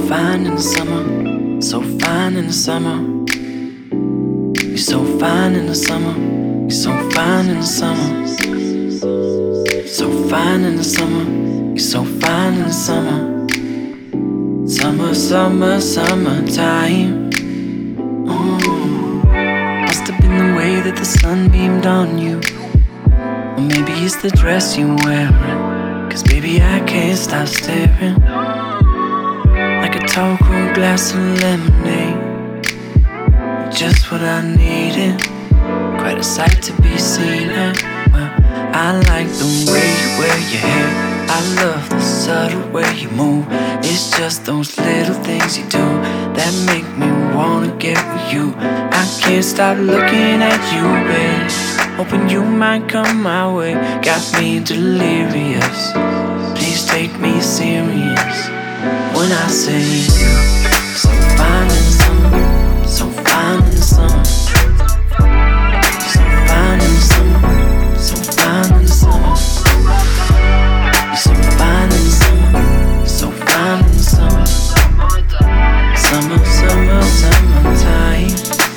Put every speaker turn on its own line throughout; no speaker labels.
fine in the summer, so fine in the summer. You're so fine in the summer, you're so fine in the summer. So fine in the summer, you're so fine in the summer. Summer, summer, summertime. Must have been the way that the sun beamed on you. Or maybe it's the dress you're wearing. Cause baby I can't stop staring. Like a tall cool glass of lemonade. Just what I needed. Quite a sight to be seen at. Well, I like the way you wear your hair. I love the subtle way you move. It's just those little things you do that make me wanna get with you. I can't stop looking at you, babe. Hoping you might come my way. Got me delirious. Please take me serious when I say so fine in the summer, so fine in the summer. So fine in the summer, so fine in the summer. You're so fine in the summer, so fine in the summer. Summer, summer, summertime.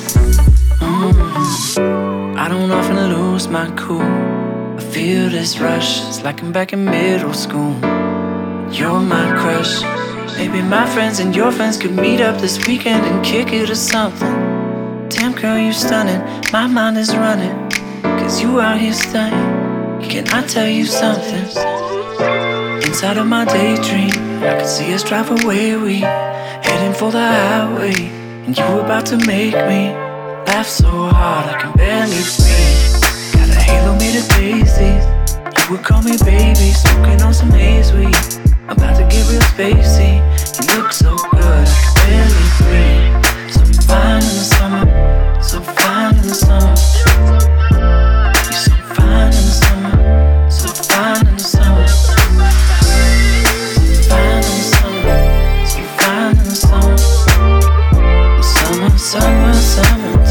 I don't often lose my cool. I feel this rush, it's like I'm back in middle school. You're my crush. Maybe my friends and your friends could meet up this weekend and kick it or something. Damn girl, you stunning, my mind is running. Cause you out here stunning. Can I tell you something? Inside of my daydream, I can see us drive away. We heading for the highway, and you about to make me laugh so hard I can barely breathe. Got a halo made of daisies. You would call me baby, smoking on some haze weed. About to get real spacey. You look so good, I can barely breathe. So fine in the summer, so fine in the summer. You're so fine in the summer, so fine in the summer. So fine in the summer, so fine in the summer. Summer, summer, summer.